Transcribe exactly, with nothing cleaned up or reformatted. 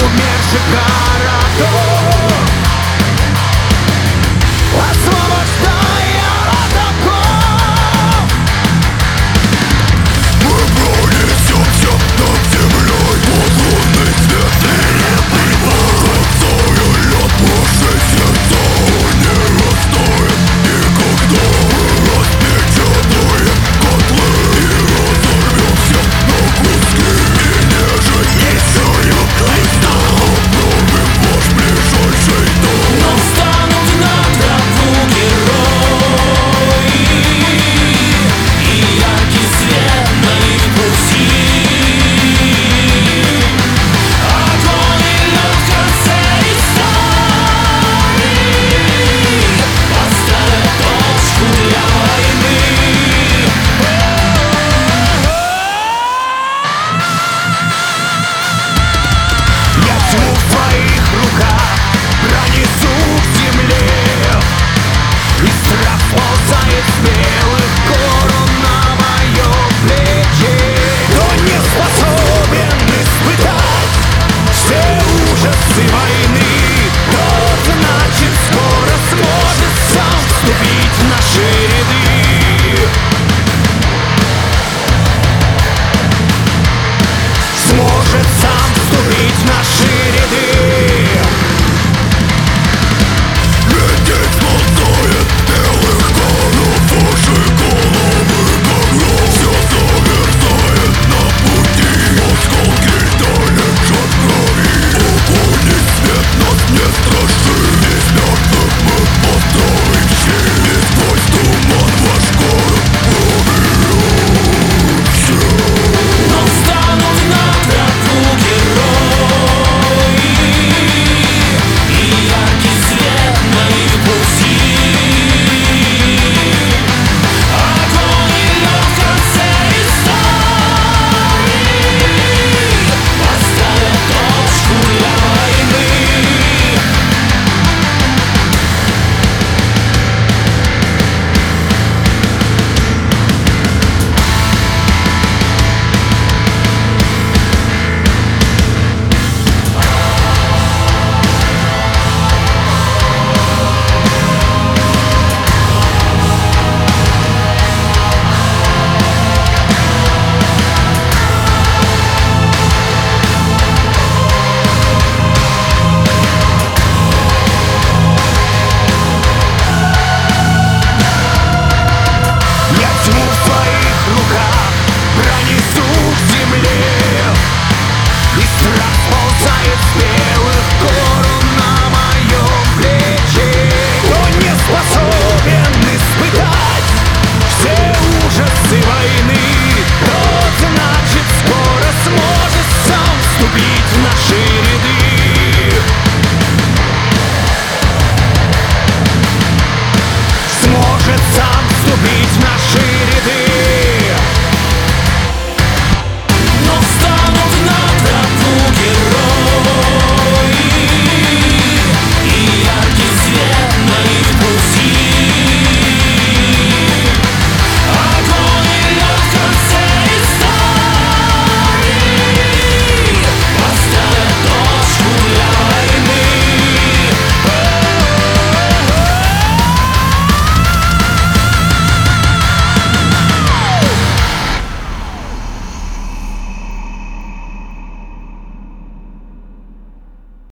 умерших городов, освобождая от оков. Мы пронесемся над землей под лунный свет свирепый ворот. Зоя наши сердца не растает никогда. Мы распечатаем котлы и разорвемся на куски. И нежить несою Христа обновим ваш ближайший дом. Но встанут на тропу герои, и яркий свет на их пути. Огонь и лед в конце истории поставят точку для войны. Я тьму в твоих руках пронесу к земле, и страх ползает смелых корон на моем плече. Кто не способен испытать все ужасы войны,